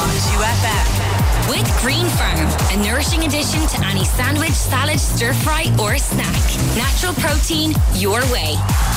2FM. With Green Farm, a nourishing addition to any sandwich, salad, stir fry or snack. Natural protein, your way.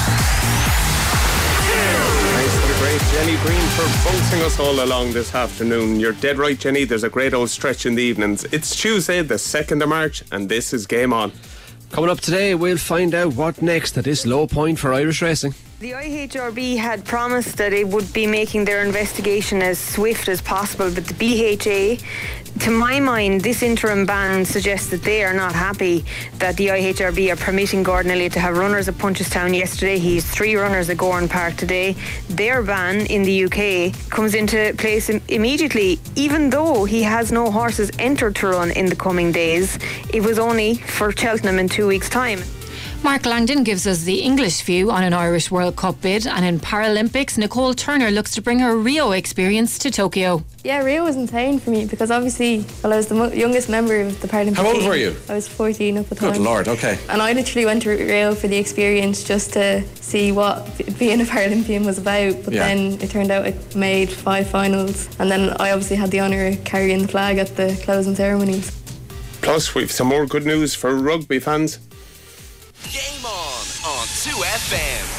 Thanks to the great Jenny Breen for bouncing us all along this afternoon. You're dead right, Jenny. There's a great old stretch in the evenings. It's Tuesday, the 2nd of March, and this is Game On. Coming up today, we'll find out what next at this low point for Irish racing. The IHRB had promised that it would be making their investigation as swift as possible, but the BHA, to my mind, this interim ban suggests that they are not happy that the IHRB are permitting Gordon Elliott to have runners at Punchestown yesterday. He has 3 runners at Gowran Park today. Their ban in the UK comes into place immediately, even though he has no horses entered to run in the coming days. It was only for Cheltenham in 2 weeks' time. Mark Langdon gives us the English view on an Irish World Cup bid, and in Paralympics, Nicole Turner looks to bring her Rio experience to Tokyo. Yeah, Rio was insane for me because obviously, I was the youngest member of the Paralympic team. How old were you? I was 14 at the time. Good Lord, okay. And I literally went to Rio for the experience just to see what being a Paralympian was about, but then it turned out I made 5 finals, and then I obviously had the honour of carrying the flag at the closing ceremonies. Plus, we've some more good news for rugby fans. Game on 2FM.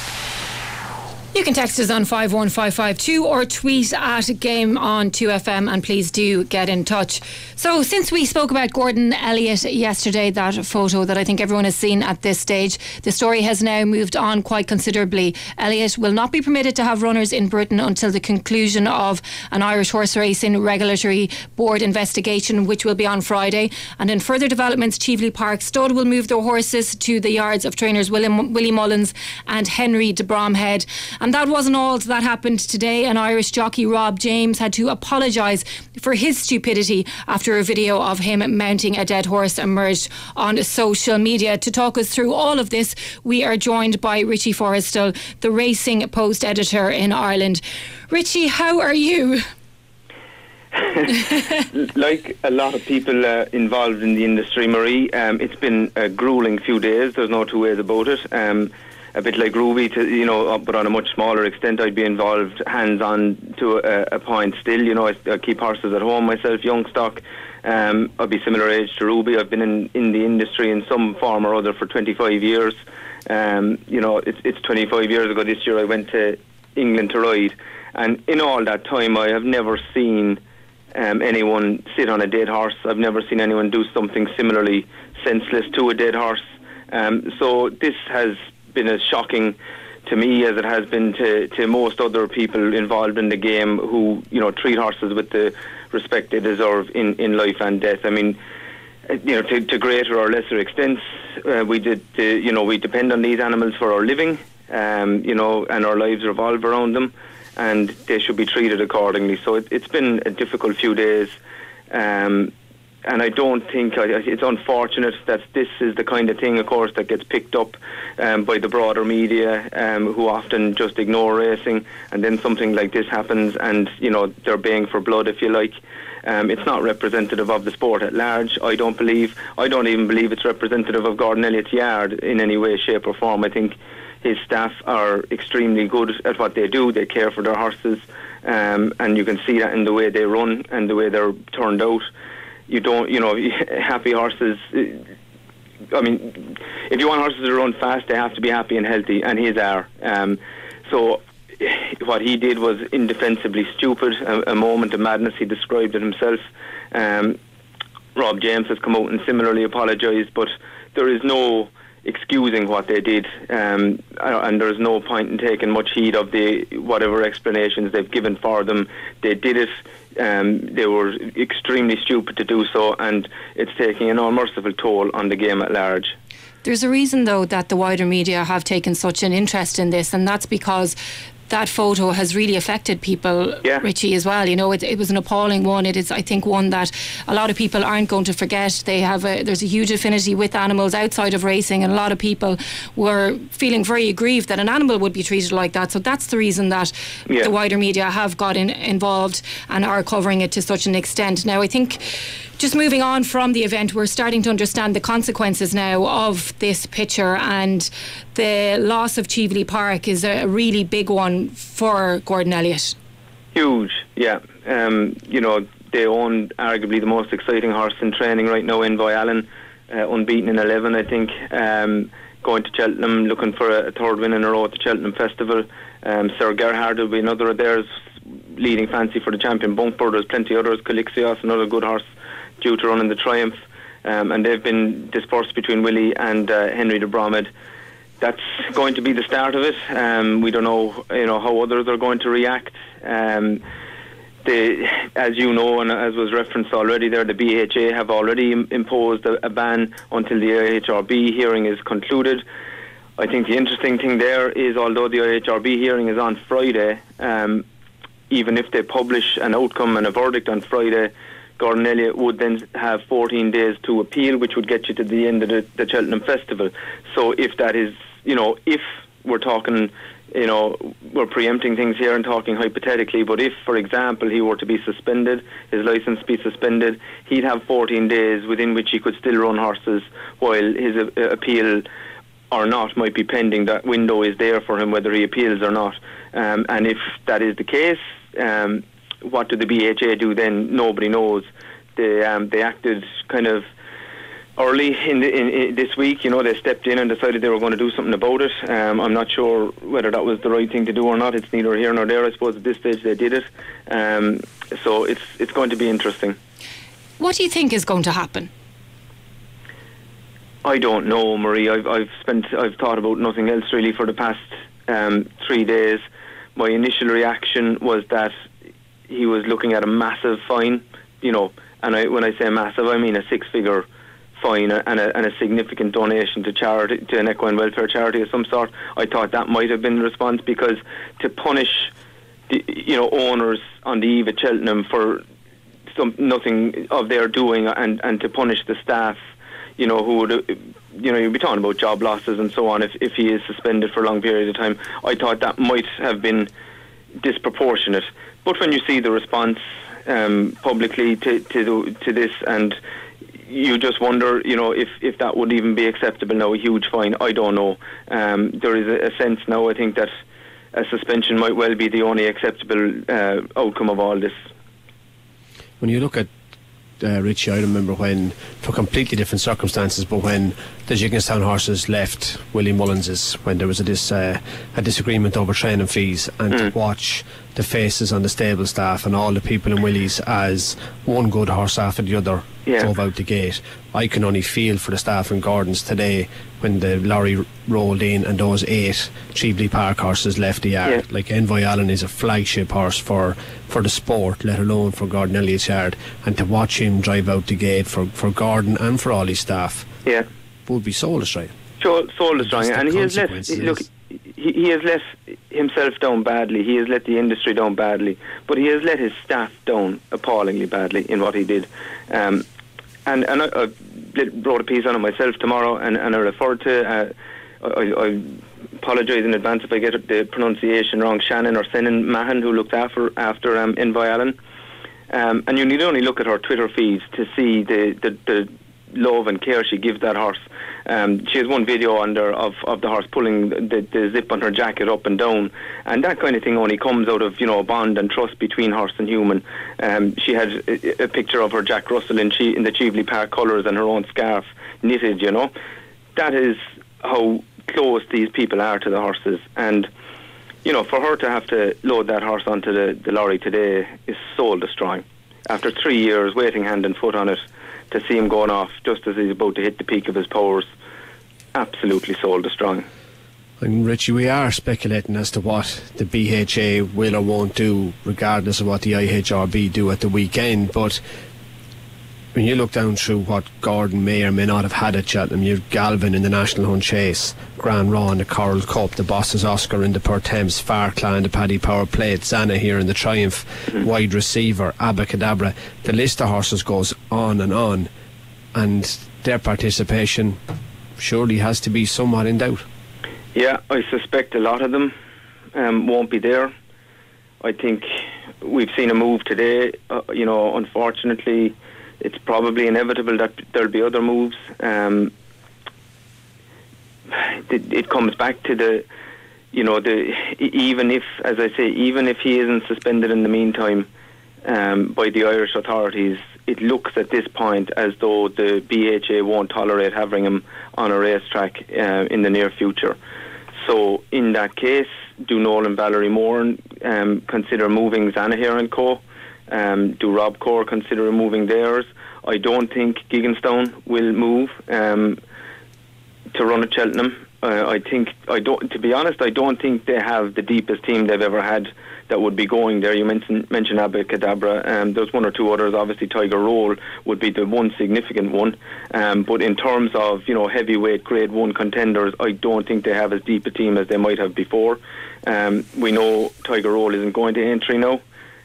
You can text us on 51552 or tweet at Game on 2FM, and please do get in touch. So since we spoke about Gordon Elliott yesterday, that photo that I think everyone has seen at this stage, the story has now moved on quite considerably. Elliott will not be permitted to have runners in Britain until the conclusion of an Irish Horse Racing Regulatory Board investigation, which will be on Friday. And in further developments, Cheveley Park Stud will move their horses to the yards of trainers Willie Mullins and Henry de Bromhead. And that wasn't all that happened today. An Irish jockey, Rob James, had to apologise for his stupidity after a video of him mounting a dead horse emerged on social media. To talk us through all of this, we are joined by Richie Forrestal, the Racing Post editor in Ireland. Richie, how are you? Like a lot of people involved in the industry, Marie, it's been a gruelling few days. There's no two ways about it. A bit like Ruby, but on a much smaller extent. I'd be involved hands-on to a point still. I keep horses at home myself, young stock. I'd be similar age to Ruby. I've been in the industry in some form or other for 25 years. It's 25 years ago this year I went to England to ride, and in all that time I have never seen anyone sit on a dead horse. I've never seen anyone do something similarly senseless to a dead horse. So this has been as shocking to me as it has been to most other people involved in the game who treat horses with the respect they deserve in life and death. I mean, to greater or lesser extents, we depend on these animals for our living, and our lives revolve around them, and they should be treated accordingly. So it's been a difficult few days. And I don't think it's unfortunate that this is the kind of thing, of course, that gets picked up by the broader media, who often just ignore racing, and then something like this happens, and they're baying for blood, if you like. It's not representative of the sport at large. I don't even believe it's representative of Gordon Elliott's yard in any way, shape, or form. I think his staff are extremely good at what they do. They care for their horses, and you can see that in the way they run and the way they're turned out. Happy horses, I mean, if you want horses to run fast, they have to be happy and healthy, and his are. So what he did was indefensibly stupid, a moment of madness. He described it himself. Rob James has come out and similarly apologised, but there is no excusing what they did, and there's no point in taking much heed of the whatever explanations they've given for them. They did it. They were extremely stupid to do so, and it's taking an unmerciful toll on the game at large. There's a reason, though, that the wider media have taken such an interest in this, and that's because that photo has really affected people, Richie, as well. It was an appalling one. It is, I think, one that a lot of people aren't going to forget. There's a huge affinity with animals outside of racing, and a lot of people were feeling very aggrieved that an animal would be treated like that. So that's the reason that the wider media have got involved and are covering it to such an extent. Now, I think, just moving on from the event, we're starting to understand the consequences now of this picture, and the loss of Cheveley Park is a really big one for Gordon Elliott. Huge, yeah. They own arguably the most exciting horse in training right now, Envoy Allen, unbeaten in 11, I think. Going to Cheltenham, looking for a third win in a row at the Cheltenham Festival. Sir Gerhard will be another of theirs, leading fancy for the Champion Bumper. There's plenty others. Calixios, another good horse, due to run in the Triumph. And they've been dispersed between Willie and Henry de Bromhead. That's going to be the start of it. We don't know, how others are going to react. As you know, and as was referenced already there, the BHA have already imposed a ban until the IHRB hearing is concluded. I think the interesting thing there is, although the IHRB hearing is on Friday, even if they publish an outcome and a verdict on Friday, Gordon Elliott would then have 14 days to appeal, which would get you to the end of the Cheltenham Festival. So if that is, if we're talking, we're preempting things here and talking hypothetically, but if, for example, he were to be suspended, his licence be suspended, he'd have 14 days within which he could still run horses while his appeal or not might be pending. That window is there for him, whether he appeals or not. And if that is the case, what do the BHA do then? Nobody knows. They acted kind of early in this week. They stepped in and decided they were going to do something about it. I'm not sure whether that was the right thing to do or not. It's neither here nor there. I suppose at this stage they did it. So it's going to be interesting. What do you think is going to happen? I don't know, Marie. I've thought about nothing else really for the past 3 days. My initial reaction was that he was looking at a massive fine, and when I say massive, I mean a 6-figure fine and a significant donation to charity, to an equine welfare charity of some sort. I thought that might have been the response, because to punish owners on the eve at Cheltenham for nothing of their doing, and to punish the staff, who would, you'd be talking about job losses and so on if he is suspended for a long period of time. I thought that might have been disproportionate. But when you see the response publicly to this, and you just wonder, if that would even be acceptable now, a huge fine, I don't know. There is a sense now, I think, that a suspension might well be the only acceptable outcome of all this. When you look at Richie, I remember when, for completely different circumstances, but when the Jigginstown horses left Willie Mullins's, when there was a disagreement over training fees, and to watch the faces on the stable staff and all the people in Willie's as one good horse after the other drove out the gate. I can only feel for the staff in Gordon's today when the lorry rolled in and those 8 Cheveley Park horses left the yard. Like, Envoy Allen is a flagship horse for the sport, let alone for Gordon Elliott's yard, and to watch him drive out the gate for Gordon and for all his staff would be soul destroying. Soul destroying, and he has let himself down badly. He has let the industry down badly, but he has let his staff down appallingly badly in what he did. And I wrote a piece on it myself tomorrow, and I referred to, I apologise in advance if I get the pronunciation wrong, Shannon or Senan Mahan, who looked after Envoy Allen. And you need only look at her Twitter feeds to see the love and care she gives that horse. She has one video on there of the horse pulling the zip on her jacket up and down, and that kind of thing only comes out of a bond and trust between horse and human. She had a picture of her Jack Russell in the Cheveley Park colours and her own scarf knitted. That is how close these people are to the horses, and for her to have to load that horse onto the lorry today is soul destroying. After 3 years waiting hand and foot on it, to see him going off just as he's about to hit the peak of his powers, absolutely soul destroying. And Richie, we are speculating as to what the BHA will or won't do, regardless of what the IHRB do at the weekend. But when you look down through what Gordon may or may not have had at Cheltenham, you've Galvin in the National Hunt Chase, Grand Raw in the Coral Cup, the Bosses Oscar in the Per Thames, Farcla in the Paddy Power Plate, Zana here in the Triumph, Wide Receiver, Abacadabra. The list of horses goes on, and their participation surely has to be somewhat in doubt. Yeah, I suspect a lot of them won't be there. I think we've seen a move today. Unfortunately, it's probably inevitable that there'll be other moves. It comes back to you know, even if, as I say, even if he isn't suspended in the meantime by the Irish authorities, it looks at this point as though the BHA won't tolerate having him on a racetrack in the near future. So in that case, do Nolan Ballery-Moore consider moving Zanahiyr and Co? Do Rob Corr consider removing theirs? I don't think Gigginstown will move to run at Cheltenham. To be honest, I don't think they have the deepest team they've ever had that would be going there. You mentioned Abacadabra. There's one or two others. Obviously, Tiger Roll would be the one significant one. But in terms of, you know, heavyweight Grade 1 contenders, I don't think they have as deep a team as they might have before. We know Tiger Roll isn't going to entry now.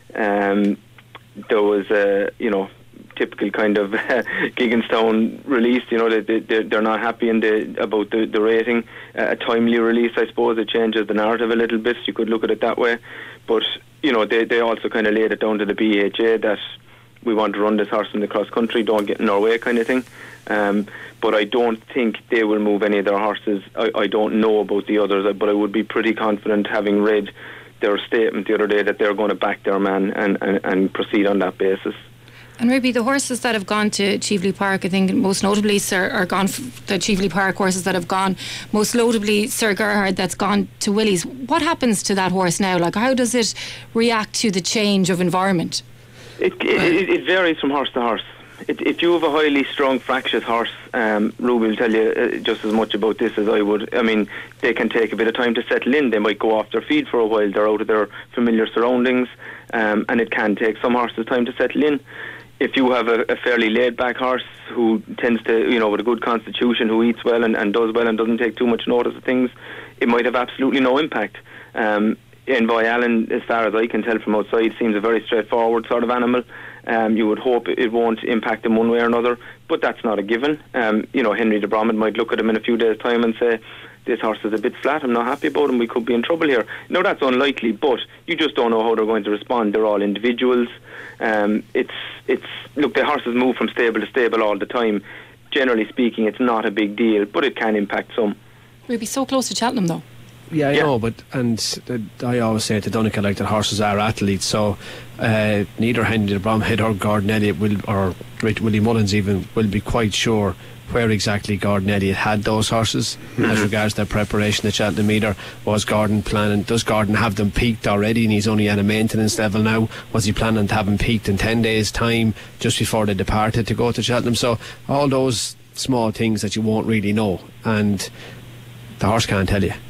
There was a, typical kind of Gigginstown release. They're not happy about the rating. A timely release, I suppose. It changes the narrative a little bit. You could look at it that way. But they also kind of laid it down to the BHA that we want to run this horse in the cross country, don't get in our way, kind of thing. But I don't think they will move any of their horses. I don't know about the others, but I would be pretty confident, having read their statement the other day, that they're going to back their man and proceed on that basis. And maybe the horses that have gone to Cheveley Park, I think most notably the Cheveley Park horses that have gone, most notably Sir Gerhard that's gone to Willys. What happens to that horse now? Like, how does it react to the change of environment? It varies from horse to horse. If you have a highly strung, fractious horse, Ruby will tell you just as much about this as I would. I mean, they can take a bit of time to settle in. They might go off their feed for a while. They're out of their familiar surroundings, and it can take some horses time to settle in. If you have a fairly laid-back horse who tends to, with a good constitution, who eats well and does well and doesn't take too much notice of things, it might have absolutely no impact. Envoy Allen, as far as I can tell from outside, seems a very straightforward sort of animal. You would hope it won't impact him one way or another, but that's not a given. Henry de Bromhead might look at him in a few days' time and say, this horse is a bit flat, I'm not happy about him, we could be in trouble here. No, that's unlikely, but you just don't know how they're going to respond. They're all individuals. Look, the horses move from stable to stable all the time. Generally speaking, it's not a big deal, but it can impact some. We'll be so close to Cheltenham, though. Yeah, I know, but I always say to Donegal, like, that horses are athletes, so neither Henry de Bromhead or Gordon Elliott or Willie Mullins even will be quite sure where exactly Gordon Elliott had those horses as regards their preparation at Cheltenham either. Was Gordon planning, does Gordon have them peaked already and he's only at a maintenance level now? Was he planning to have them peaked in 10 days time just before they departed to go to Cheltenham? So all those small things that you won't really know, and the horse can't tell you.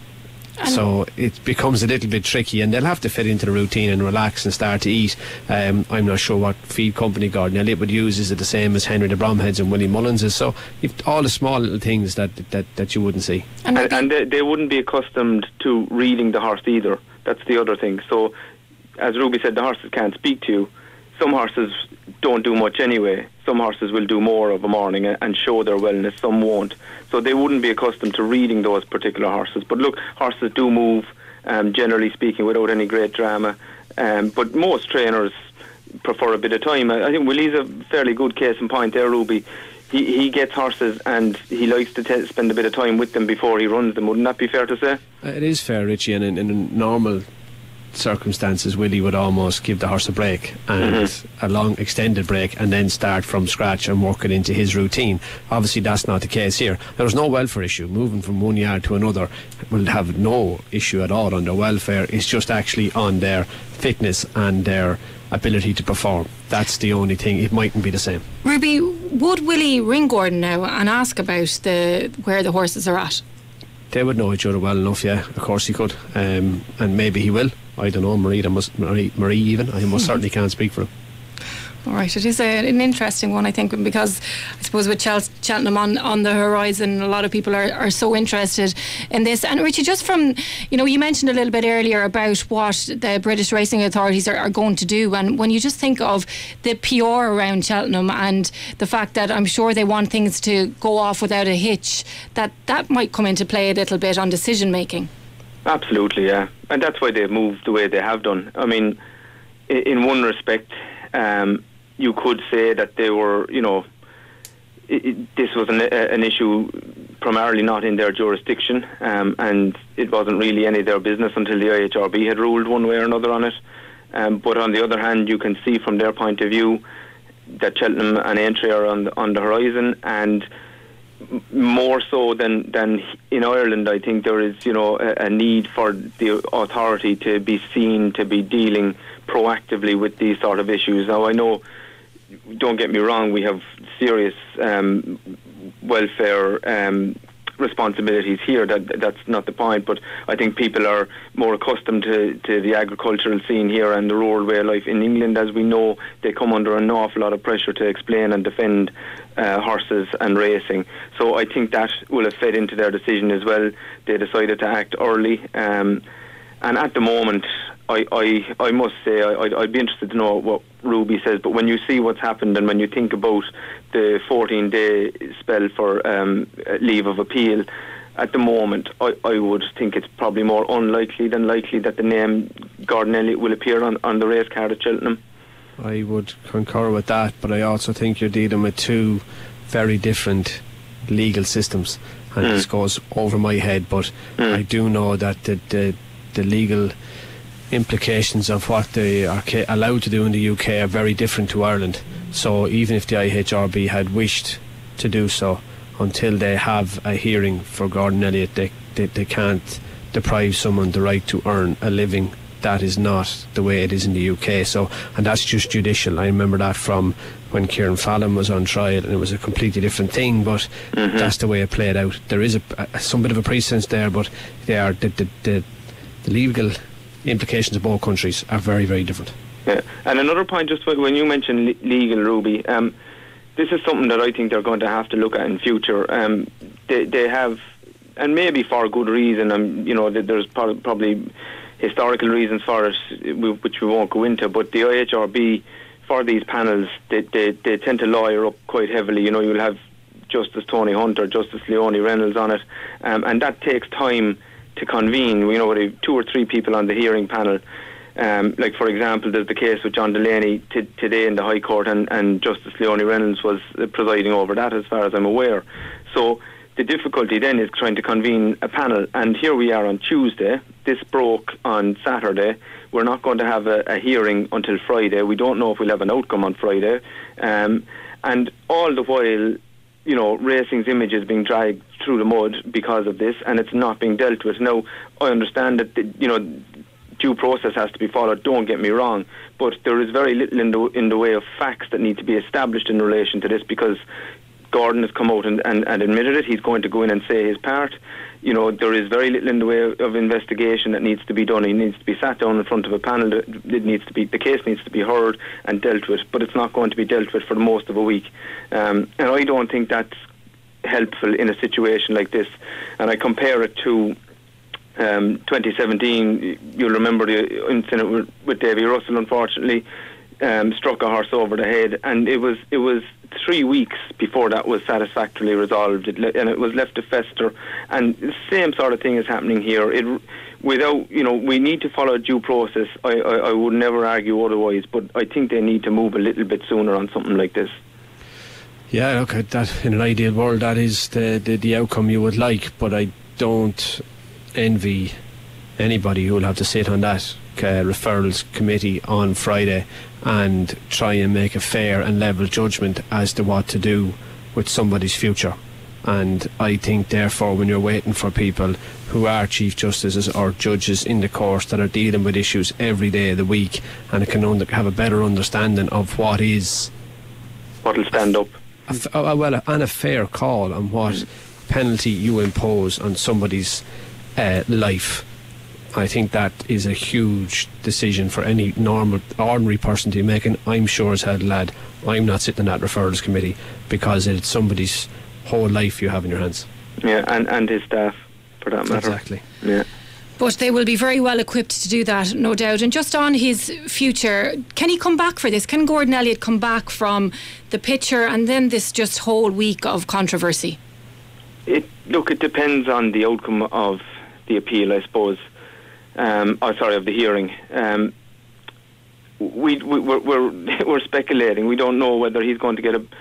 So it becomes a little bit tricky, and they'll have to fit into the routine and relax and start to eat. I'm not sure what feed company Gordon Elliott would use. Is it the same as Henry de Bromhead's and Willie Mullins's? So all the small little things that you wouldn't see. And they wouldn't be accustomed to reading the horse either. That's the other thing. So, as Ruby said, the horses can't speak to you. Some horses don't do much anyway. Some horses will do more of a morning and show their wellness. Some won't. So they wouldn't be accustomed to reading those particular horses. But look, horses do move, generally speaking, without any great drama. But most trainers prefer a bit of time. I think Willie's a fairly good case in point there, Ruby. He gets horses and he likes to spend a bit of time with them before he runs them. Wouldn't that be fair to say? It is fair, Richie, and in normal circumstances Willie would almost give the horse a break, and a long extended break, and then start from scratch and work it into his routine. Obviously that's not the case here. There's no welfare issue. Moving from one yard to another will have no issue at all on their welfare. It's just actually on their fitness and their ability to perform. That's the only thing. It mightn't be the same. Ruby, would Willie ring Gordon now and ask about where the horses are at? They would know each other well enough, yeah, of course he could, and maybe he will. I don't know, Marie even. I most certainly can't speak for him. All right, it is an interesting one, I think, because I suppose with Cheltenham on the horizon, a lot of people are so interested in this. And Richie, just from, you mentioned a little bit earlier about what the British racing authorities are going to do, and when you just think of the PR around Cheltenham and the fact that I'm sure they want things to go off without a hitch, that might come into play a little bit on decision making. Absolutely, yeah. And that's why they've moved the way they have done. I mean, in one respect, you could say that they were, this was an issue primarily not in their jurisdiction, and it wasn't really any of their business until the IHRB had ruled one way or another on it. But on the other hand, you can see from their point of view that Cheltenham and Aintree are on the horizon, and more so than in Ireland, I think there is, a need for the authority to be seen to be dealing proactively with these sort of issues. Now, I know, don't get me wrong, we have serious welfare responsibilities here. That's not the point, but I think people are more accustomed to the agricultural scene here and the rural way of life in England. As we know, they come under an awful lot of pressure to explain and defend horses and racing. So I think that will have fed into their decision as well. They decided to act early, and at the moment, I must say I'd be interested to know what Ruby says, but when you see what's happened and when you think about the 14-day spell for leave of appeal, at the moment I would think it's probably more unlikely than likely that the name Gordon Elliott will appear on the race card at Cheltenham. I would concur with that, but I also think you're dealing with two very different legal systems, and this goes over my head, but I do know that the legal implications of what they are allowed to do in the UK are very different to Ireland. So even if the IHRB had wished to do so, until they have a hearing for Gordon Elliott, they can't deprive someone the right to earn a living. That is not the way it is in the UK. So, and that's just judicial. I remember that from when Kieran Fallon was on trial, and it was a completely different thing, but that's the way it played out. There is some bit of a precedence there, but they are the legal implications of both countries are very, very different. Yeah, and another point, just when you mentioned legal, Ruby, this is something that I think they're going to have to look at in future. They have, and maybe for good reason, there's probably historical reasons for it, which we won't go into, but the IHRB, for these panels, they tend to lawyer up quite heavily. You'll have Justice Tony Hunter, Justice Leonie Reynolds on it, and that takes time to convene. We know there are 2 or 3 people on the hearing panel. Like, for example, there's the case with John Delaney today in the High Court, and Justice Leonie Reynolds was presiding over that, as far as I'm aware. So the difficulty then is trying to convene a panel, and here we are on Tuesday. This broke on Saturday. We're not going to have a hearing until Friday. We don't know if we'll have an outcome on Friday. And all the while, racing's image is being dragged through the mud because of this, and it's not being dealt with. Now, I understand that due process has to be followed, don't get me wrong, but there is very little in the way of facts that need to be established in relation to this, because Gordon has come out and admitted it. He's going to go in and say his part. There is very little in the way of investigation that needs to be done. He needs to be sat down in front of a panel. The case needs to be heard and dealt with, but it's not going to be dealt with for most of a week. And I don't think that's helpful in a situation like this. And I compare it to 2017. You'll remember the incident with Davy Russell, unfortunately. Struck a horse over the head, and it was 3 weeks before that was satisfactorily resolved, and it was left to fester. And the same sort of thing is happening here. We need to follow due process. I would never argue otherwise, but I think they need to move a little bit sooner on something like this. Yeah, look, that in an ideal world, that is the outcome you would like, but I don't envy anybody who will have to sit on that referrals committee on Friday and try and make a fair and level judgment as to what to do with somebody's future. And I think therefore, when you're waiting for people who are chief justices or judges in the courts that are dealing with issues every day of the week, and can have a better understanding of what'll stand up, and a fair call on what penalty you impose on somebody's life, I think that is a huge decision for any ordinary person to be making. I'm sure as hell, lad, I'm not sitting in that referrals committee, because it's somebody's whole life you have in your hands. Yeah, and his staff, for that matter. Exactly. Yeah. But they will be very well equipped to do that, no doubt. And just on his future, can he come back for this? Can Gordon Elliott come back from the picture and then this just whole week of controversy? It depends on the outcome of the appeal, I suppose. Of the hearing. We're speculating. We don't know whether he's going to get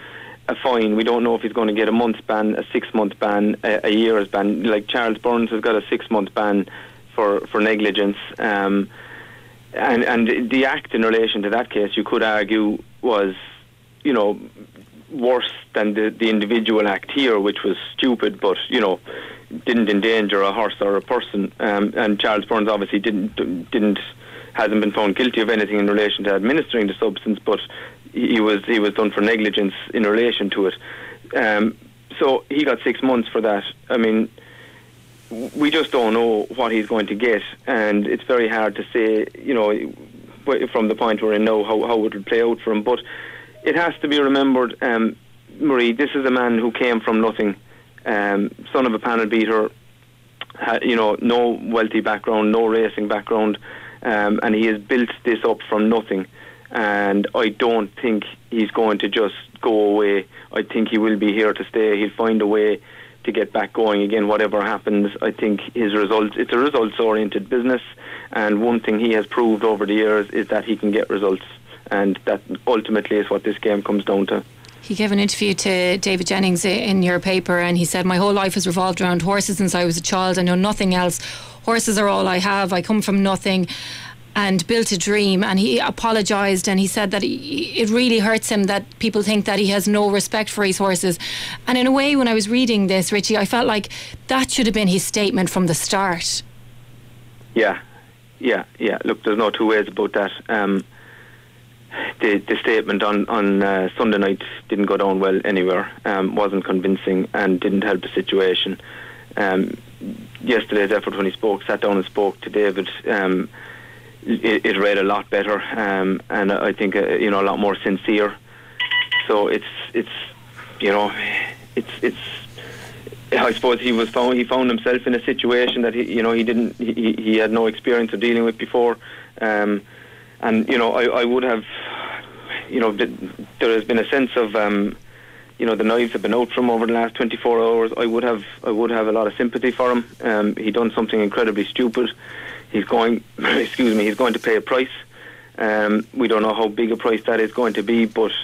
a fine. We don't know if he's going to get a month's ban, a 6-month ban, a year's ban. Like Charles Burns has got a 6-month ban for negligence. And the act in relation to that case, you could argue, was, worse than the individual act here, which was stupid, but, didn't endanger a horse or a person. And Charles Burns obviously hasn't been found guilty of anything in relation to administering the substance, but he was done for negligence in relation to it. So he got 6 months for that. I mean, we just don't know what he's going to get, and it's very hard to say, from the point we're in now, how it will play out for him. But it has to be remembered, Marie, this is a man who came from nothing, son of a panel beater, no wealthy background, no racing background, and he has built this up from nothing. And I don't think he's going to just go away. I think he will be here to stay. He'll find a way to get back going again, whatever happens. I think it's a results-oriented business, and one thing he has proved over the years is that he can get results, and that ultimately is what this game comes down to. He gave an interview to David Jennings in your paper, and he said, "My whole life has revolved around horses since I was a child. I know nothing else. Horses are all I have. I come from nothing and built a dream." And he apologised, and he said that it really hurts him that people think that he has no respect for his horses. And in a way, when I was reading this, Richie, I felt like that should have been his statement from the start. Yeah. Look, there's no two ways about that. The statement on Sunday night didn't go down well anywhere, wasn't convincing, and didn't help the situation. Yesterday's effort when he sat down and spoke to David, it read a lot better, and I think a lot more sincere. So it's I suppose he found himself in a situation that he had no experience of dealing with before, and I would have, there has been a sense of the knives have been out from over the last 24 hours. I would have a lot of sympathy for him. He done something incredibly stupid. He's going to pay a price. We don't know how big a price that is going to be, but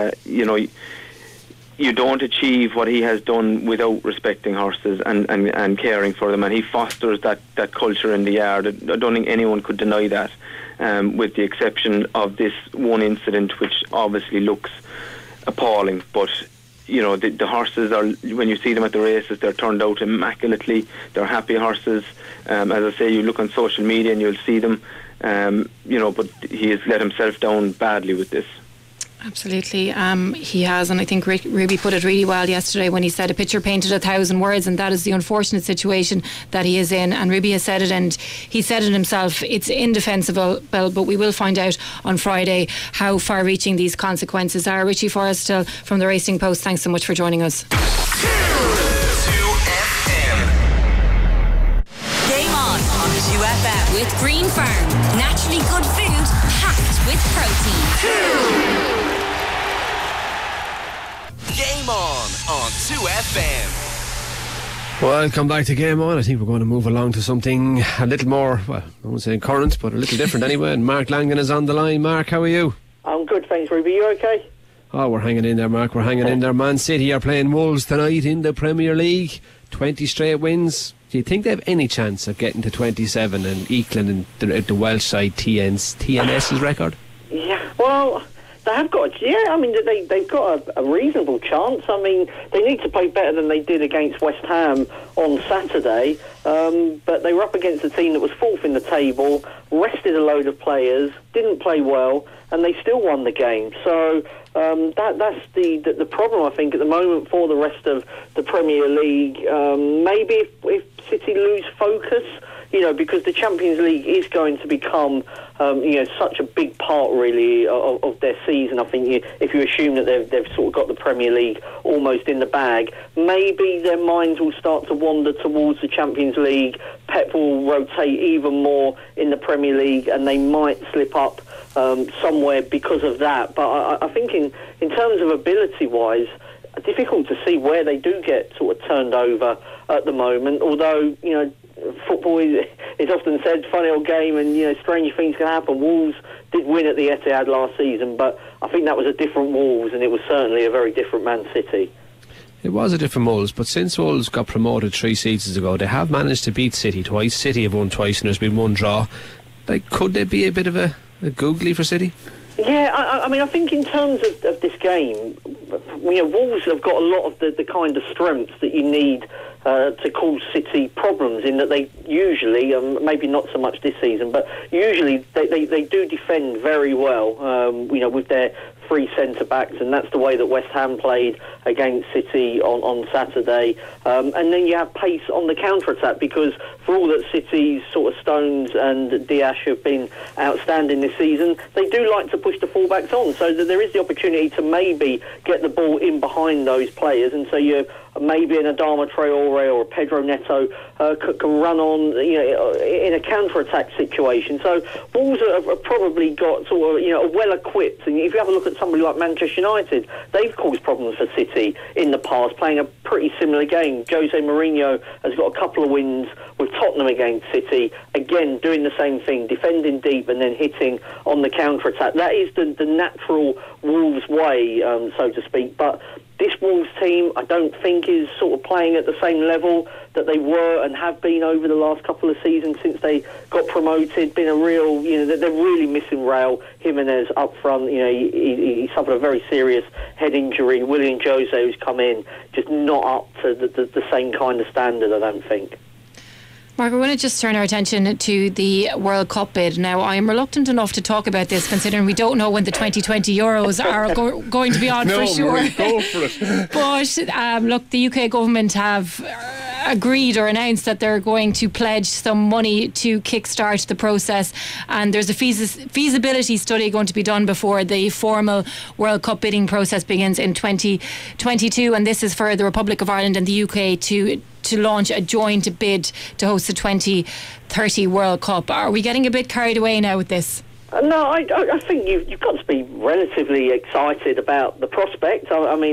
you don't achieve what he has done without respecting horses and caring for them, and he fosters that culture in the yard. I don't think anyone could deny that, with the exception of this one incident, which obviously looks appalling. But the horses are, when you see them at the races, they're turned out immaculately. They're happy horses. As I say, you look on social media and you'll see them. But he has let himself down badly with this. Absolutely, he has, and I think Ruby put it really well yesterday when he said a picture painted 1,000 words, and that is the unfortunate situation that he is in. And Ruby has said it, and he said it himself. It's indefensible, but we will find out on Friday how far-reaching these consequences are. Richie Forrestal from the Racing Post, thanks so much for joining us. 2 FM. Game on 2 FM with Green Farm. Naturally good food packed with protein. Game on 2 FM. Welcome back to Game On. I think we're going to move along to something a little more, well, I won't say current, but a little different anyway. And Mark Langan is on the line. Mark, how are you? I'm good, thanks, Ruby. You okay? Oh, we're hanging in there, Mark. We're hanging in there. Man City are playing Wolves tonight in the Premier League. 20 straight wins. Do you think they have any chance of getting to 27 and equaling the Welsh side TNS's record? Yeah, well, they have got, they've got a reasonable chance. I mean, they need to play better than they did against West Ham on Saturday, but they were up against a team that was fourth in the table, rested a load of players, didn't play well, and they still won the game. So that's the problem, I think, at the moment for the rest of the Premier League. Maybe if City lose focus, because the Champions League is going to become, such a big part, really, of their season. I think if you assume that they've sort of got the Premier League almost in the bag, maybe their minds will start to wander towards the Champions League. Pep will rotate even more in the Premier League, and they might slip up somewhere because of that. But I think in terms of ability-wise, difficult to see where they do get sort of turned over at the moment, although, football is often said, funny old game, and strange things can happen. Wolves did win at the Etihad last season, but I think that was a different Wolves, and it was certainly a very different Man City. It was a different Wolves, but since Wolves got promoted 3 seasons ago, they have managed to beat City twice. City have won twice, and there's been one draw. Could there be a bit of a googly for City? Yeah, I mean, I think in terms of this game, Wolves have got a lot of the kind of strengths that you need to cause City problems, in that they usually, maybe not so much this season, but usually they do defend very well, with their 3 centre-backs, and that's the way that West Ham played against City on Saturday. And then you have pace on the counter-attack, because for all that City's sort of Stones and Dias have been outstanding this season, they do like to push the fullbacks on, so that there is the opportunity to maybe get the ball in behind those players, and so you maybe an Adama Traore or a Pedro Neto can run on, in a counter-attack situation. So Wolves have probably got sort of, well-equipped. And if you have a look at somebody like Manchester United, they've caused problems for City in the past, playing a pretty similar game. Jose Mourinho has got a couple of wins with Tottenham against City, again doing the same thing, defending deep and then hitting on the counter-attack. That is the natural Wolves way, so to speak. But this Wolves team, I don't think, is sort of playing at the same level that they were and have been over the last couple of seasons since they got promoted. Been a real, they're really missing Raul Jimenez up front. He suffered a very serious head injury. Willian Jose, who's come in, just not up to the same kind of standard, I don't think. Mark, we're going to just turn our attention to the World Cup bid. Now, I am reluctant enough to talk about this, considering we don't know when the 2020 Euros are going to be on for sure. Marie, go for it. But look, the UK government have agreed or announced that they're going to pledge some money to kickstart the process, and there's a feasibility study going to be done before the formal World Cup bidding process begins in 2022, and this is for the Republic of Ireland and the UK to launch a joint bid to host the 2030 World Cup. Are we getting a bit carried away now with this? No, I think you've got to be relatively excited about the prospect. I mean,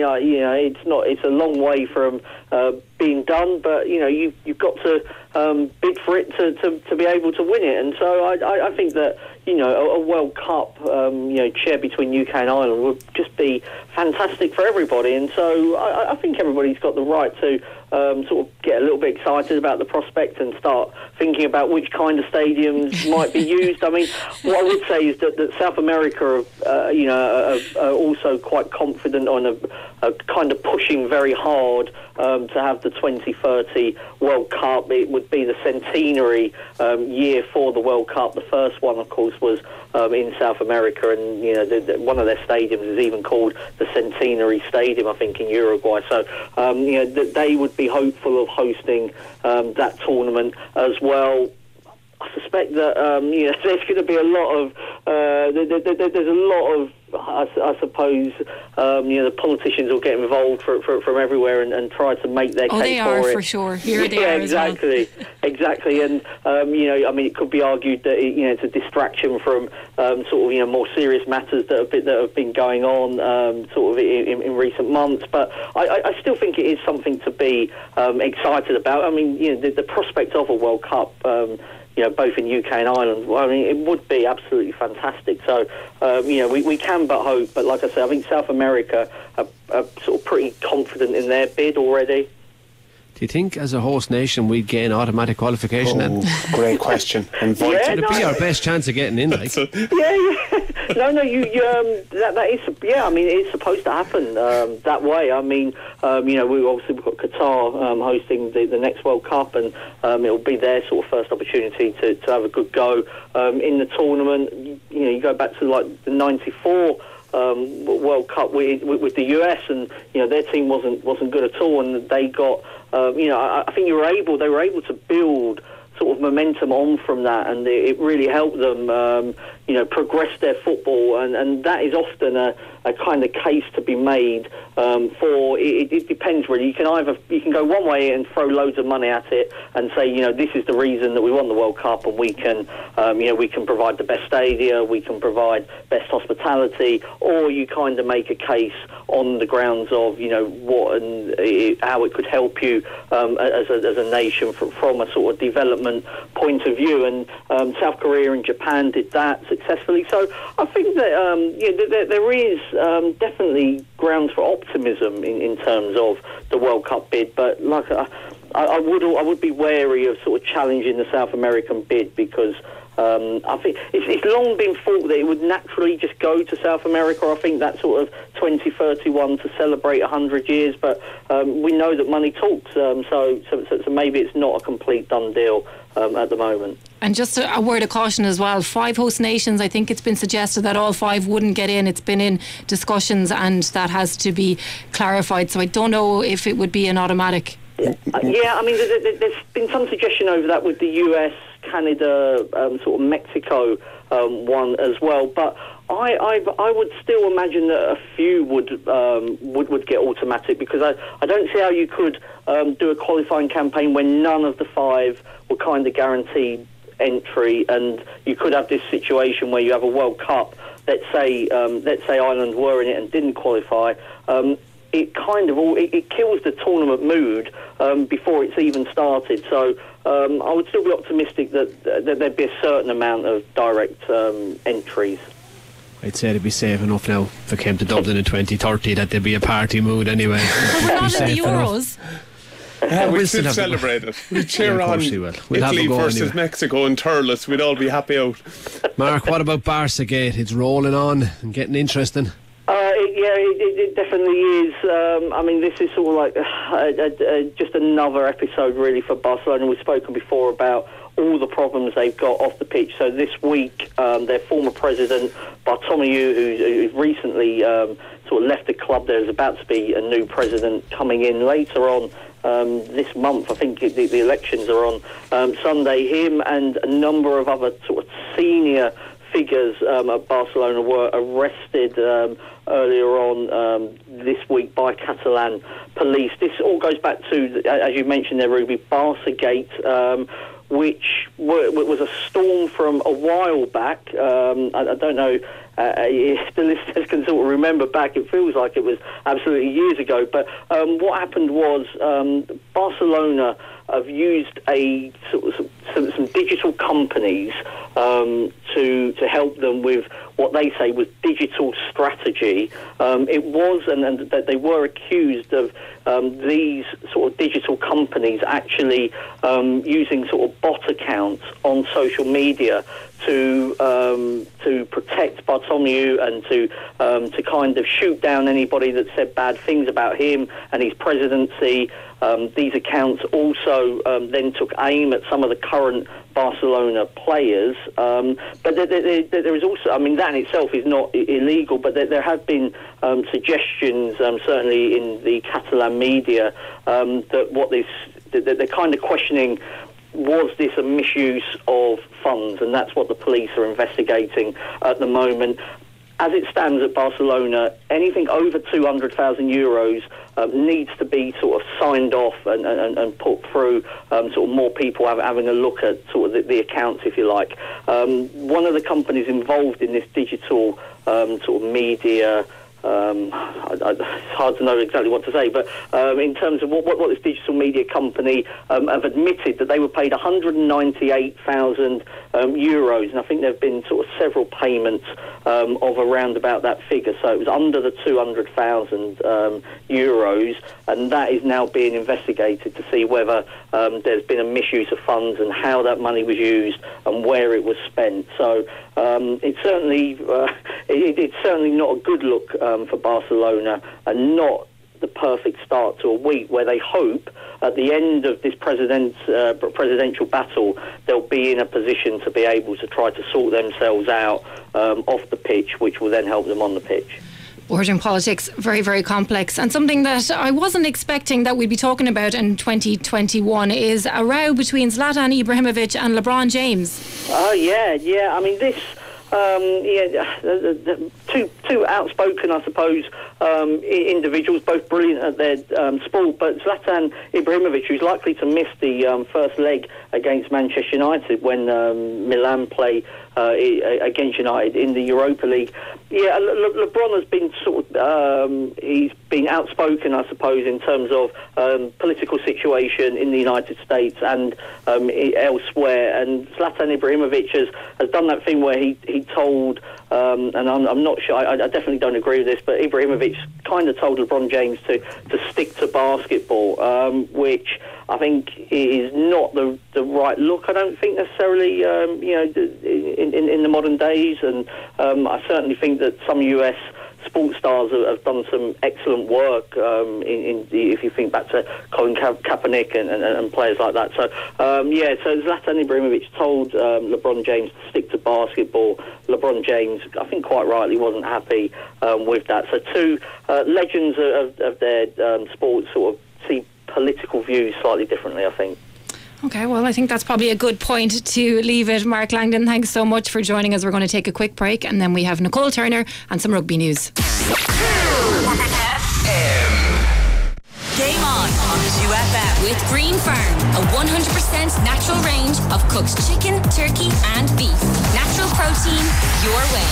it's a long way from being done, but you've got to bid for it to be able to win it. And so I think that a World Cup shared between UK and Ireland would just be fantastic for everybody. And so I think everybody's got the right to sort of get a little bit excited about the prospect and start thinking about which kind of stadiums might be used. I mean, what I would say is that South America are also quite confident on a kind of pushing very hard to have the 2030 World Cup. It would be the centenary year for the World Cup. The first one, of course, was in South America, and one of their stadiums is even called the Centenary Stadium, I think, in Uruguay. So they would be hopeful of hosting that tournament as well. I suspect that there's going to be a lot of there's a lot of I suppose the politicians will get involved from everywhere and try to make their case for it. They are for sure. Here they are exactly, exactly. And I mean, it could be argued that it's a distraction from sort of more serious matters that have been going on sort of in recent months. But I still think it is something to be excited about. I mean, the prospect of a World Cup. Both in UK and Ireland, I mean, it would be absolutely fantastic. So, we can but hope. But like I say, I think South America are sort of pretty confident in their bid already. Do you think, as a host nation, we'd gain automatic qualification? Great question. It'd be our best chance of getting in, like. No, that is, I mean, it's supposed to happen that way. I mean, we've got Qatar hosting the next World Cup, and it'll be their sort of first opportunity to have a good go in the tournament. You go back to like the '94 World Cup with the US, and their team wasn't good at all, and they got I think they were able to build sort of momentum on from that, and it really helped them progress their football, and that is often a kind of case to be made for. It depends really. You can go one way and throw loads of money at it and say, this is the reason that we won the World Cup, and we can provide the best stadia, we can provide best hospitality, or you kind of make a case on the grounds of what and how it could help you as a nation from a sort of development point of view. And South Korea and Japan did that successfully. So I think that there is definitely grounds for optimism in terms of the World Cup bid. But like I would be wary of sort of challenging the South American bid, because I think it's long been thought that it would naturally just go to South America. I think that sort of 2031 to celebrate 100 years, but we know that money talks, so maybe it's not a complete done deal at the moment. And just a word of caution as well, 5 host nations, I think it's been suggested that all 5 wouldn't get in. It's been in discussions and that has to be clarified, so I don't know if it would be an automatic. Yeah, I mean, there's been some suggestion over that with the US, Canada, sort of Mexico one as well, but I would still imagine that a few would get automatic, because I don't see how you could do a qualifying campaign when none of the 5 were kind of guaranteed entry, and you could have this situation where you have a World Cup. Let's say Ireland were in it and didn't qualify. It kind of it kills the tournament mood before it's even started. So I would still be optimistic that there'd be a certain amount of direct entries. I'd say it'd be safe enough now if it came to Dublin in 2030 that there'd be a party mood anyway. We're not in the Euros. We should celebrate it. We'd cheer on Italy versus Mexico and Turles. We'd all be happy out. Mark, what about Barçagate? It's rolling on and getting interesting. It definitely is. I mean, this is sort of like just another episode really for Barcelona. We've spoken before about all the problems they've got off the pitch. So this week, their former president, Bartomeu, who's recently sort of left the club, there's about to be a new president coming in later on this month. I think the elections are on Sunday. Him and a number of other sort of senior figures at Barcelona were arrested earlier on this week by Catalan police. This all goes back to, as you mentioned there, Ruby, Barçagate, which was a storm from a while back. I don't know if the listeners can sort of remember back. It feels like it was absolutely years ago. But what happened was Barcelona have used some digital companies to help them with what they say was digital strategy. It was, and that they were accused of these sort of digital companies actually using sort of bot accounts on social media to protect Bartomeu and to kind of shoot down anybody that said bad things about him and his presidency. These accounts also then took aim at some of the current Barcelona players. But there is also, I mean, that in itself is not illegal, but there have been suggestions, certainly in the Catalan media, that they're kind of questioning, was this a misuse of funds? And that's what the police are investigating at the moment. As it stands at Barcelona, anything over €200,000 needs to be sort of signed off and put through sort of more people having a look at sort of the accounts, if you like. One of the companies involved in this digital sort of media, it's hard to know exactly what to say, but in terms of what this digital media company have admitted that they were paid €198,000, and I think there have been sort of several payments of around about that figure, so it was under the €200,000, and that is now being investigated to see whether there's been a misuse of funds and how that money was used and where it was spent. So it's certainly not a good look for Barcelona, and not the perfect start to a week where they hope at the end of this presidential battle they'll be in a position to be able to try to sort themselves out off the pitch, which will then help them on the pitch. Urgent politics, very, very complex. And something that I wasn't expecting that we'd be talking about in 2021 is a row between Zlatan Ibrahimovic and LeBron James. Oh, yeah. I mean, this two outspoken, I suppose, individuals, both brilliant at their sport. But Zlatan Ibrahimovic, who's likely to miss the first leg against Manchester United when Milan play against United in the Europa League. Yeah, LeBron has been he's been outspoken, I suppose, in terms of political situation in the United States and elsewhere. And Zlatan Ibrahimovic has done that thing where he told, and I'm not sure, I definitely don't agree with this, but Ibrahimovic kind of told LeBron James to stick to basketball, which I think is not the right look. I don't think necessarily, in the modern days, and I certainly think that some US sports stars have done some excellent work. If you think back to Colin Kaepernick and players like that. So so Zlatan Ibrahimovic told LeBron James to stick to basketball. LeBron James, I think quite rightly, wasn't happy with that. So two legends of their sports sort of see political views slightly differently, I think. Okay, well, I think that's probably a good point to leave it. Mark Langdon, thanks so much for joining us. We're going to take a quick break and then we have Nicole Turner and some rugby news. Game on 2FM with Green Farm, a 100% natural range of cooked chicken, turkey and beef. Natural protein, your way.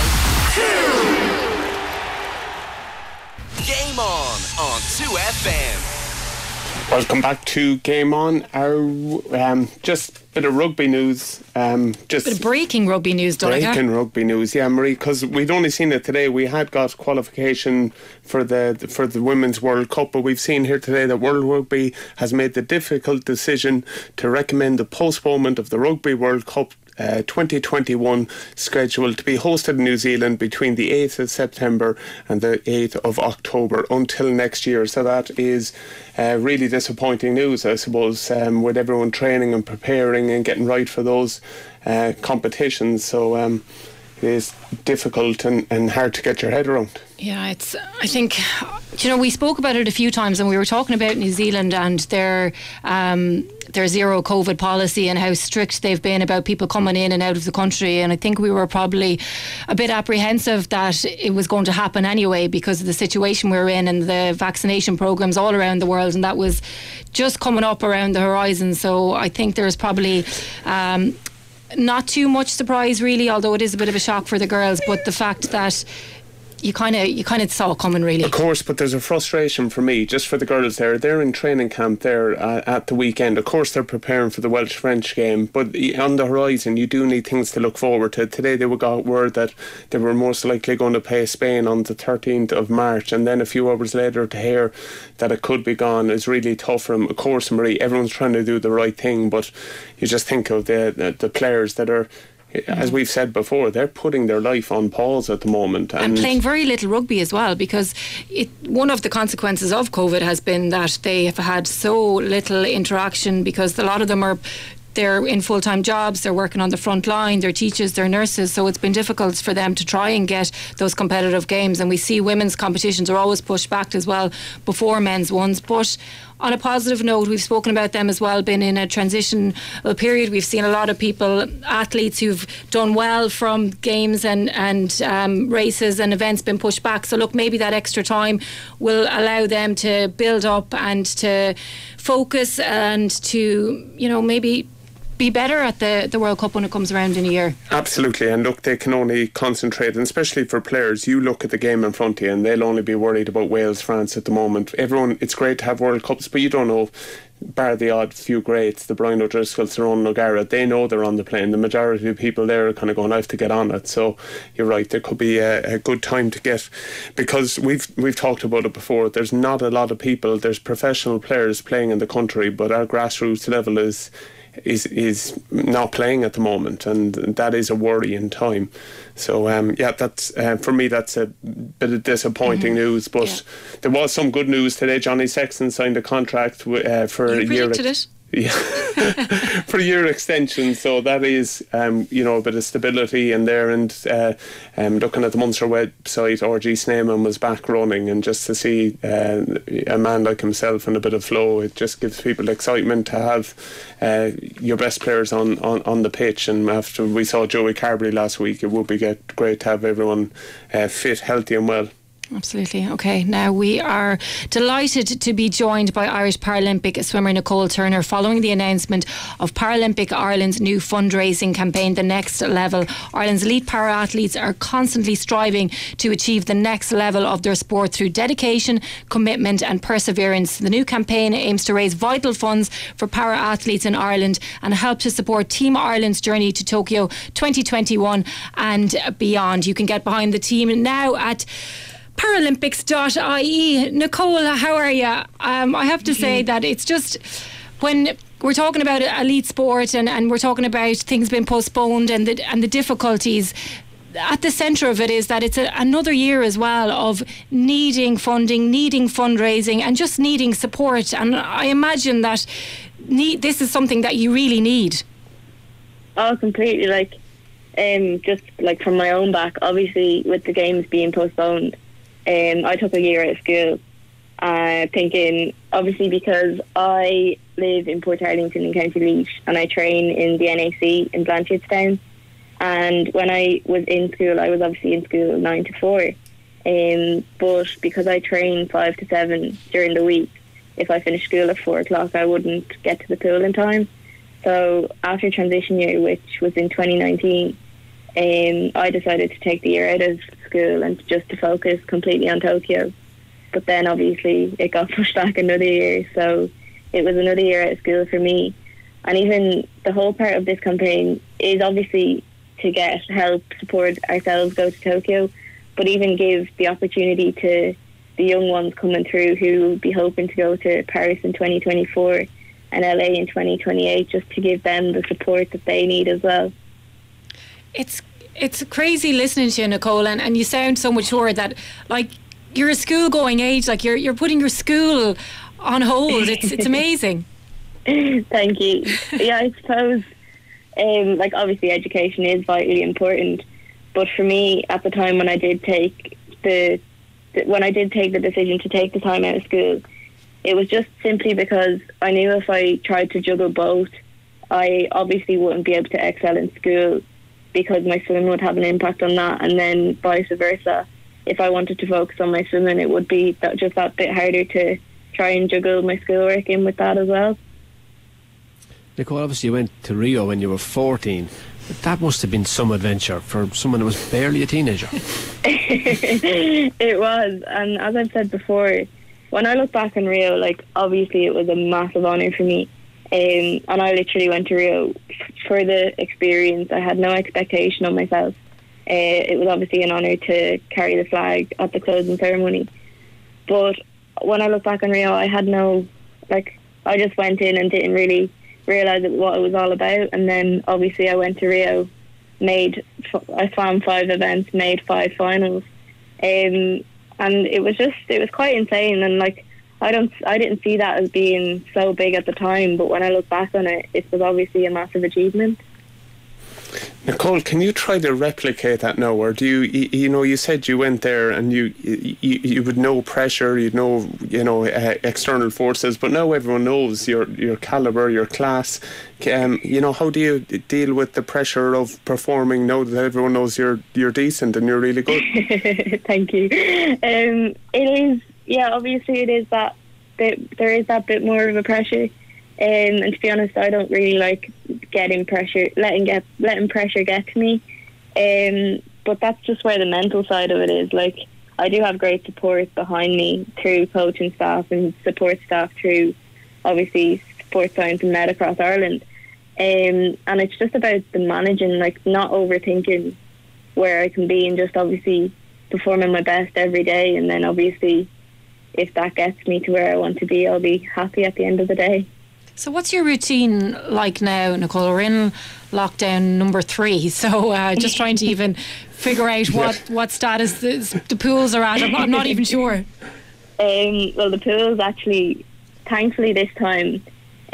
Game on 2FM. Welcome back to Game On. Our just a bit of rugby news. Just bit of breaking rugby news, Donegal. Breaking rugby news, yeah, Marie. Because we'd only seen it today. We had got qualification for the Women's World Cup, but we've seen here today that World Rugby has made the difficult decision to recommend the postponement of the Rugby World Cup 2021, scheduled to be hosted in New Zealand between the 8th of September and the 8th of October until next year. So that is really disappointing news, I suppose, with everyone training and preparing and getting right for those competitions. So it is difficult and hard to get your head around. Yeah, I think, we spoke about it a few times, and we were talking about New Zealand and their zero COVID policy and how strict they've been about people coming in and out of the country. And I think we were probably a bit apprehensive that it was going to happen anyway because of the situation we're in and the vaccination programs all around the world, and that was just coming up around the horizon. So I think there's probably not too much surprise really, although it is a bit of a shock for the girls, but the fact that you kind of saw it coming, really. Of course, but there's a frustration for me, just for the girls there. They're in training camp there at the weekend. Of course, they're preparing for the Welsh-French game, but on the horizon, you do need things to look forward to. Today, they got word that they were most likely going to play Spain on the 13th of March, and then a few hours later to hear that it could be gone is really tough for them. Of course, Marie, everyone's trying to do the right thing, but you just think of the players that are, as we've said before, they're putting their life on pause at the moment. And playing very little rugby as well, because one of the consequences of COVID has been that they have had so little interaction, because a lot of them they're in full-time jobs, they're working on the front line, they're teachers, they're nurses, so it's been difficult for them to try and get those competitive games. And we see women's competitions are always pushed back as well before men's ones. But on a positive note, we've spoken about them as well, been in a transitional period. We've seen a lot of athletes who've done well from games and races and events been pushed back. So look, maybe that extra time will allow them to build up and to focus and to, maybe be better at the World Cup when it comes around in a year. Absolutely, and look, they can only concentrate, and especially for players, you look at the game in front of you and they'll only be worried about Wales, France at the moment. Everyone, it's great to have World Cups, but you don't know, bar the odd few greats, the Brian O'Driscolls, Ronan O'Gara, they know they're on the plane. The majority of people there are kind of going, I have to get on it. So you're right, there could be a good time to get, because we've talked about it before, there's not a lot of people, there's professional players playing in the country, but our grassroots level is not playing at the moment, and that is a worrying time. So that's for me, that's a bit of disappointing news, but there was some good news today. Johnny Sexton signed a contract for a year. You predicted it. for year extension. So that is, you know, a bit of stability in there. And looking at the Munster website, RG Sneeman was back running, and just to see a man like himself and a bit of flow, it just gives people excitement to have your best players on the pitch. And after we saw Joey Carberry last week, it would be great to have everyone fit, healthy and well. Absolutely. Okay, now we are delighted to be joined by Irish Paralympic swimmer Nicole Turner following the announcement of Paralympic Ireland's new fundraising campaign, The Next Level. Ireland's elite para-athletes are constantly striving to achieve the next level of their sport through dedication, commitment and perseverance. The new campaign aims to raise vital funds for para-athletes in Ireland and help to support Team Ireland's journey to Tokyo 2021 and beyond. You can get behind the team now at Paralympics.ie. Nicole, how are you? I have to say that it's just, when we're talking about elite sport and we're talking about things being postponed and the difficulties, at the centre of it is that it's another year as well of needing funding, needing fundraising and just needing support. And I imagine that this is something that you really need. Oh, completely. Just like from my own back, obviously with the games being postponed, I took a year out of school, thinking, obviously because I live in Portarlington in County Laois and I train in the NAC in Blanchardstown, and when I was in school, I was obviously in school 9 to 4, but because I train 5 to 7 during the week, if I finished school at 4 o'clock I wouldn't get to the pool in time. So after transition year, which was in 2019, I decided to take the year out of school and just to focus completely on Tokyo. But then obviously it got pushed back another year, so it was another year out of school for me. And even the whole part of this campaign is obviously to get help, support ourselves go to Tokyo, but even give the opportunity to the young ones coming through who will be hoping to go to Paris in 2024 and LA in 2028, just to give them the support that they need as well. It's crazy listening to you, Nicole, and you sound so mature that, like, you're a school-going age, like you're putting your school on hold. It's amazing. Thank you. Yeah, I suppose, like, obviously education is vitally important, but for me at the time when I did take the decision to take the time out of school, it was just simply because I knew if I tried to juggle both, I obviously wouldn't be able to excel in school, because my swimming would have an impact on that, and then vice versa. If I wanted to focus on my swimming, it would be just that bit harder to try and juggle my schoolwork in with that as well. Nicole, obviously you went to Rio when you were 14. That must have been some adventure for someone who was barely a teenager. It was, and as I've said before, when I look back on Rio, like, obviously it was a massive honour for me. And I literally went to Rio for the experience. I had no expectation on myself. It was obviously an honour to carry the flag at the closing ceremony. But when I look back on Rio, I had I just went in and didn't really realise what it was all about. And then obviously I went to Rio, I swam 5 events, made 5 finals. And it was quite insane. And I didn't see that as being so big at the time, but when I look back on it, it was obviously a massive achievement. Nicole, can you try to replicate that now, or do you said you went there and you would know pressure, you'd know external forces, but now everyone knows your calibre, your class. How do you deal with the pressure of performing now that everyone knows you're decent and you're really good? Thank you. It is. Yeah, obviously it is that bit, there is that bit more of a pressure, and to be honest, I don't really like letting pressure get to me, but that's just where the mental side of it is. Like, I do have great support behind me through coaching staff and support staff through obviously Sports Science and Med across Ireland, and it's just about the managing, like not overthinking where I can be and just obviously performing my best every day, and then obviously if that gets me to where I want to be, I'll be happy at the end of the day. So what's your routine like now, Nicole? We're in lockdown number 3, so just trying to even figure out what status the pools are at. I'm not even sure. Well, the pools actually, thankfully this time,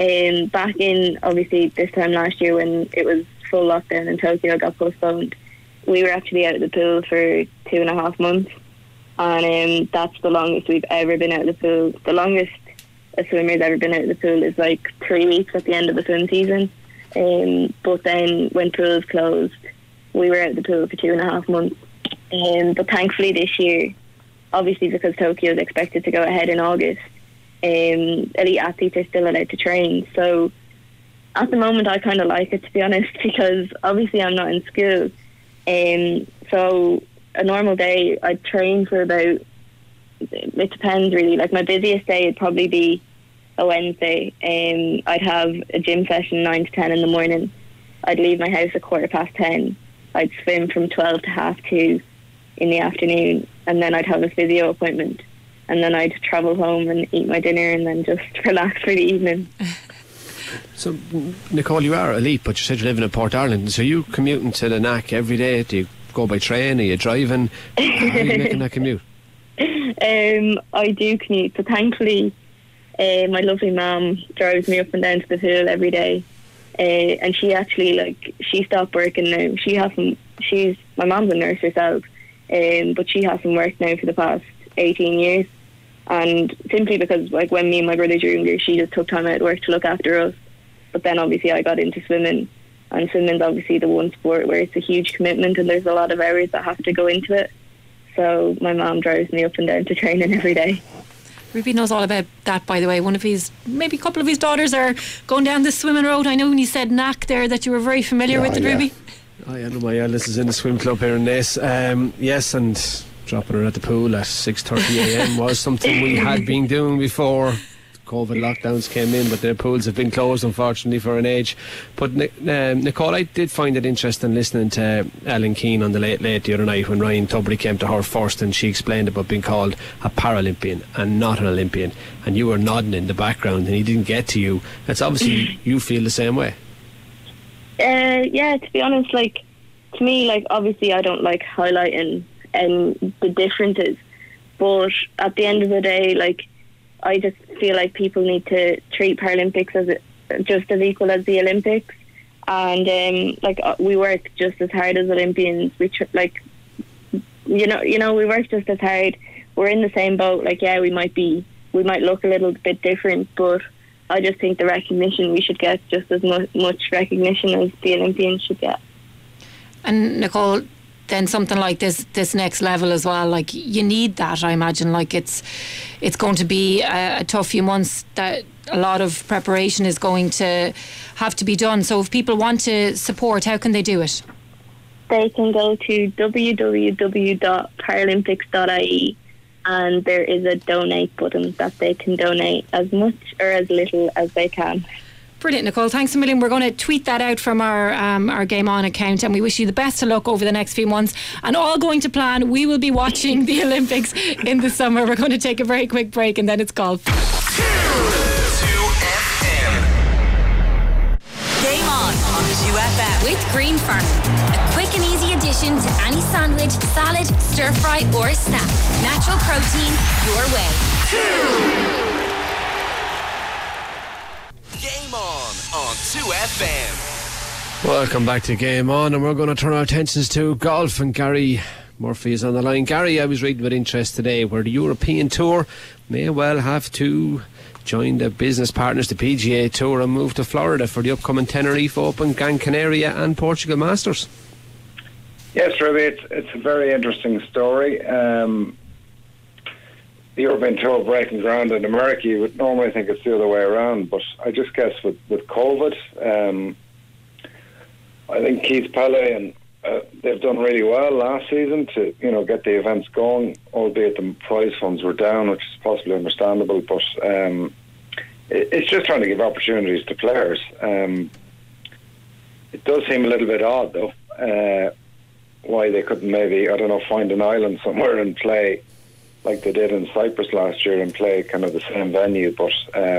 Back in, obviously, this time last year when it was full lockdown and Tokyo got postponed, we were actually out of the pool for 2.5 months. And that's the longest we've ever been out of the pool. The longest a swimmer's ever been out of the pool is like 3 weeks at the end of the swim season. But then when pools closed, we were out of the pool for 2.5 months. But thankfully this year, obviously because Tokyo is expected to go ahead in August, elite athletes are still allowed to train. So at the moment I kind of like it, to be honest, because obviously I'm not in school. So a normal day I'd train for about, it depends really, like my busiest day would probably be a Wednesday. I'd have a gym session 9 to 10 in the morning. I'd leave my house at 10:15. I'd swim from 12 to 2:30 in the afternoon, and then I'd have a physio appointment, and then I'd travel home and eat my dinner and then just relax for the evening. So, Nicole, you are elite, but you said you live in Port Ireland, so you commuting to the NAC every day? Do you go by train? Are you driving? How are you making that commute? I do commute, so thankfully my lovely mum drives me up and down to the pool every day, and she actually, she stopped working now. My mum's a nurse herself, but she hasn't worked now for the past 18 years, and simply because when me and my brothers were younger, she just took time out of work to look after us. But then obviously I got into swimming, and swimming's obviously the one sport where it's a huge commitment and there's a lot of hours that have to go into it. So my mum drives me up and down to training every day. Ruby knows all about that, by the way. Maybe a couple of his daughters are going down the swimming road. I know when you said NAC there that you were very familiar with it, Ruby. Oh, yeah, I know my eldest is in the swim club here in Naas. Yes, and dropping her at the pool at 6:30am was something we had been doing before COVID lockdowns came in, but the pools have been closed, unfortunately, for an age. But Nicole, I did find it interesting listening to Ellen Keane on the Late Late the other night when Ryan Tubridy came to her first, and she explained about being called a Paralympian and not an Olympian, and you were nodding in the background and he didn't get to you. That's obviously you feel the same way. Yeah, to be honest, to me, obviously I don't like highlighting the differences, but at the end of the day, I just feel like people need to treat Paralympics as just as equal as the Olympics, and we work just as hard as Olympians. We we work just as hard. We're in the same boat. We might look a little bit different, but I just think the recognition we should get just as much recognition as the Olympians should get. And Nicole, then something like this next level as well, you need that, I imagine. It's going to be a tough few months, that a lot of preparation is going to have to be done. So if people want to support, how can they do it? They can go to www.paralympics.ie, and there is a donate button that they can donate as much or as little as they can. Brilliant, Nicole. Thanks a million. We're going to tweet that out from our Game On account, and we wish you the best of luck over the next few months. And all going to plan, we will be watching the Olympics in the summer. We're going to take a very quick break, and then it's golf. 2 FM. Game On 2 FM with Green Farm. A quick and easy addition to any sandwich, salad, stir fry, or snack. Natural protein your way. Game On 2 FM. Welcome back to Game On, and we're going to turn our attentions to golf, and Gary Murphy is on the line. Gary, I was reading with interest today where the European Tour may well have to join the business partners, the PGA Tour, and move to Florida for the upcoming Tenerife Open, Gran Canaria and Portugal Masters. Yes, Ruby, it's a very interesting story. The European Tour breaking ground in America, you would normally think it's the other way around, but I just guess with COVID, I think Keith Pele and they've done really well last season to get the events going, albeit the prize funds were down, which is possibly understandable, but it's just trying to give opportunities to players. It does seem a little bit odd though, why they couldn't maybe, find an island somewhere and play like they did in Cyprus last year and play kind of the same venue, but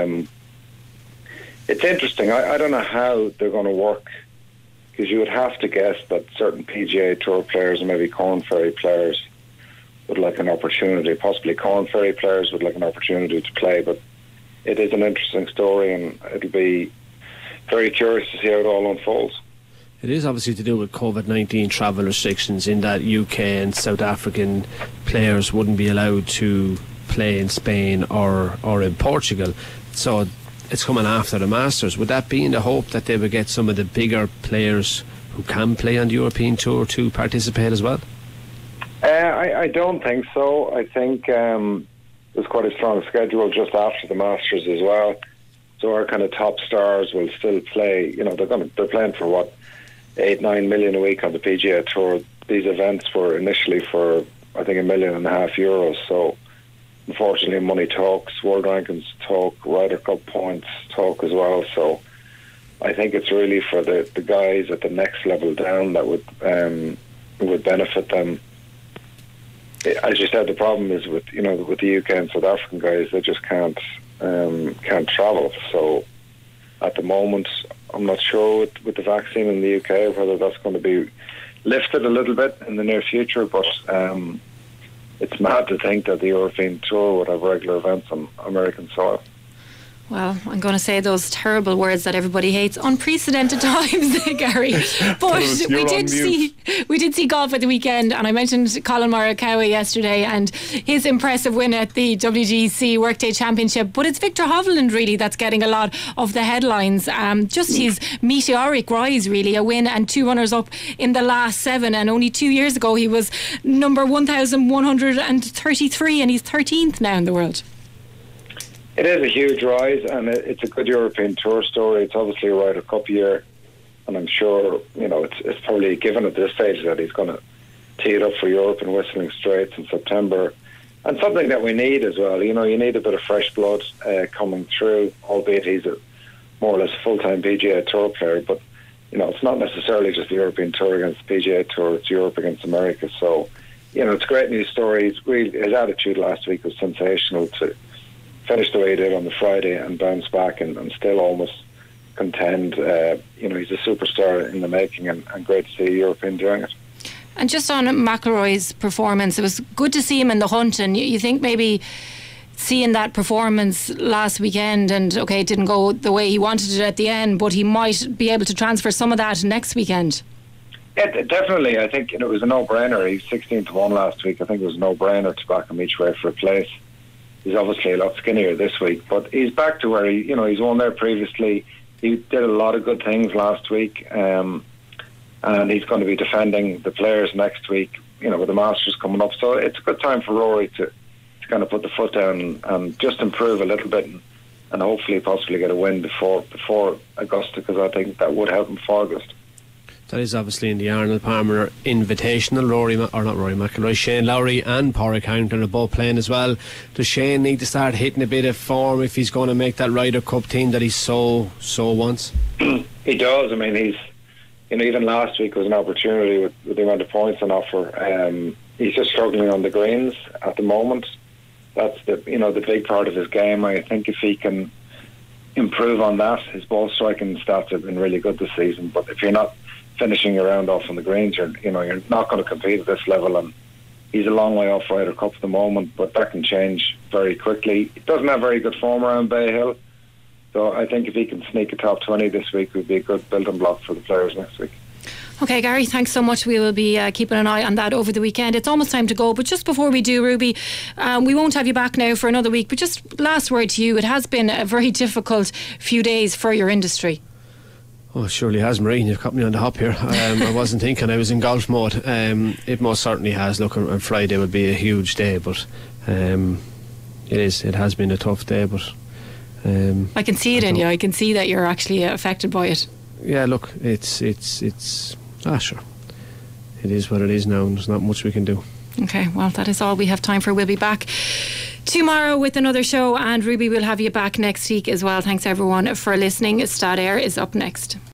it's interesting. I don't know how they're going to work, because you would have to guess that certain PGA Tour players and maybe Corn Ferry players would like an opportunity, possibly Corn Ferry players would like an opportunity to play, but it is an interesting story, and it'll be very curious to see how it all unfolds. It is obviously to do with COVID-19 travel restrictions, in that UK and South African players wouldn't be allowed to play in Spain or in Portugal. So it's coming after the Masters. Would that be in the hope that they would get some of the bigger players who can play on the European Tour to participate as well? I don't think so. I think there's quite a strong schedule just after the Masters as well. So our kind of top stars will still play. You know, they're playing for what, 8-9 million a week on the PGA Tour. These events were initially for, I think, €1.5 million. So unfortunately, money talks, world rankings talk, Ryder Cup points talk as well. So I think it's really for the guys at the next level down that would benefit them. As you said, the problem is with the UK and South African guys, they just can't travel. So at the moment, I'm not sure with the vaccine in the UK whether that's going to be lifted a little bit in the near future. But it's mad to think that the European Tour would have regular events on American soil. Well, I'm going to say those terrible words that everybody hates. Unprecedented times, Gary. But we did see golf at the weekend, and I mentioned Colin Morikawa yesterday and his impressive win at the WGC Workday Championship. But it's Victor Hovland really that's getting a lot of the headlines. Just his meteoric rise, really, a win and 2 runners up in the last 7. And only 2 years ago he was number 1,133, and he's 13th now in the world. It is a huge rise, and it's a good European Tour story. It's obviously a Ryder Cup year, and I'm sure it's probably given at this stage that he's going to tee it up for Europe in Whistling Straits in September, and something that we need as well. You need a bit of fresh blood coming through, albeit he's a more or less full-time PGA Tour player. But it's not necessarily just the European Tour against the PGA Tour; it's Europe against America. So it's a great news story. His attitude last week was sensational to finish the way he did on the Friday and bounce back and still almost contend. He's a superstar in the making, and great to see a European doing it. And just on McIlroy's performance, it was good to see him in the hunt, and you think maybe seeing that performance last weekend, and okay, it didn't go the way he wanted it at the end, but he might be able to transfer some of that next weekend. Yeah, definitely. I think it was a no-brainer. He was 16-1 last week. I think it was a no-brainer to back him each way for a place. He's obviously a lot skinnier this week, but he's back to where he's won there previously. He did a lot of good things last week, and he's going to be defending the Players next week, with the Masters coming up. So it's a good time for Rory to kind of put the foot down and just improve a little bit, and hopefully possibly get a win before Augusta, because I think that would help him for August. That is obviously in the Arnold Palmer Invitational. McIlroy, Shane Lowry and Pádraig Harrington are both playing as well. Does Shane need to start hitting a bit of form if he's going to make that Ryder Cup team that he so wants? He does. I mean, he's even last week was an opportunity with the amount of points on offer. He's just struggling on the greens at the moment. That's the big part of his game. I think if he can improve on that, his ball striking stats have been really good this season. But if you're not finishing your round off on the greens, you're not going to compete at this level, and he's a long way off Ryder Cup at the moment, but that can change very quickly. He doesn't have very good form around Bay Hill, so I think if he can sneak a top 20 this week, would be a good building block for the Players next week. Okay, Gary, thanks so much. We will be keeping an eye on that over the weekend. It's almost time to go, but just before we do, Ruby, we won't have you back now for another week, but just last word to you. It has been a very difficult few days for your industry. Oh, it surely has, Maureen. You've caught me on the hop here. I wasn't thinking, I was in golf mode. It most certainly has. Look, on Friday would be a huge day, but it has been a tough day, but I can see it in you. I can see that you're actually affected by it. Yeah, look, it's sure. It is what it is now, and there's not much we can do. Okay, well, that is all we have time for. We'll be back tomorrow with another show, and Ruby will have you back next week as well. Thanks everyone for listening. Stad Air is up next.